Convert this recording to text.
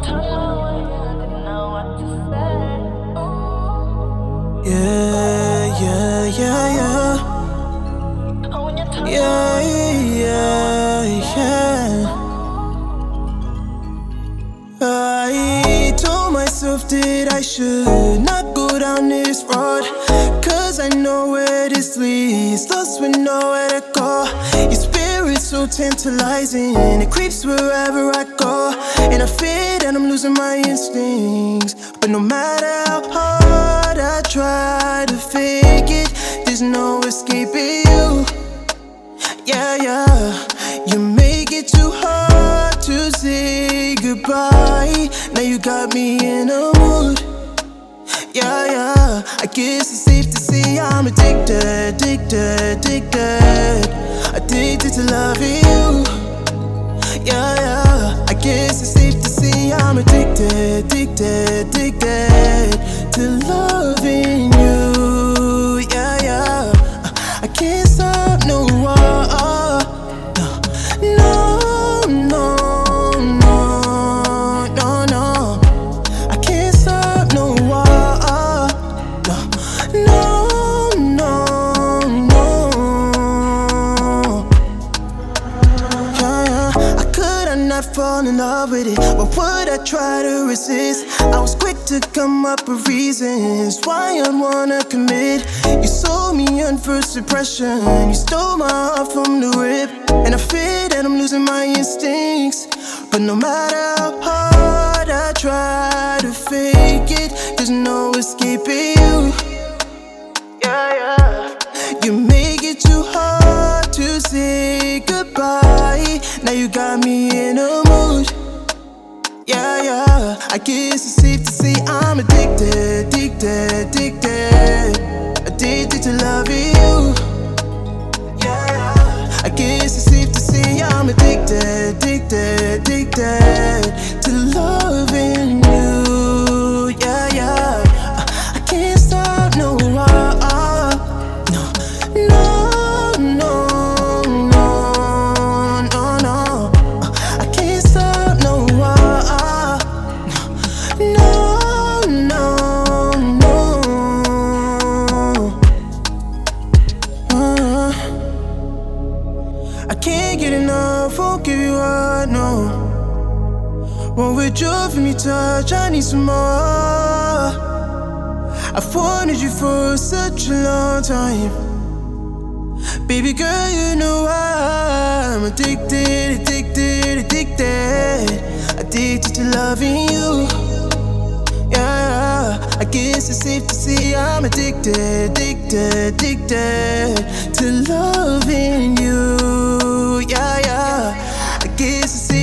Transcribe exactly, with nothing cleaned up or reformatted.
Yeah, yeah, yeah, yeah. Yeah, yeah, yeah. I told myself that I should not go down this road, cause I know where this leads, lost with nowhere to go. Your spirit's so tantalizing, it creeps wherever I go, and I fear that I'm losing my instincts. But no matter how hard I try to fake it, there's no escaping you. Yeah, yeah. You make it too hard to say goodbye. Now you got me in a mood. Yeah, yeah. I guess it's safe to say I'm addicted, addicted, addicted, addicted to loving you. Yeah, yeah. I guess it's safe to say I'm addicted, addicted, addicted to loving you. Yeah, yeah. I can't stop no more. Fall in love with it, but would I try to resist? I was quick to come up with reasons why I'd wanna commit. You sold me on first impression, you stole my heart from the rip, and I fear that I'm losing my instincts. But no matter how hard I try to fake it, there's no escaping you. Yeah, yeah. You make it too hard to say goodbye. Now you got me in a mood. Yeah, yeah. I guess it's safe to say I'm addicted, addicted, addicted, addicted to loving you. Yeah, yeah. I guess it's safe to say I'm addicted, addicted, addicted to loving you. Yeah, yeah. I can't stop no more. I can't get enough, won't give you up, no. Won't withdraw from your touch, I need some more. I've wanted you for such a long time. Baby girl, you know I'm addicted, addicted, addicted, addicted to loving you. Yeah, I guess it's safe to say I'm addicted, addicted, addicted to loving you. Yeah, yeah. I guess it's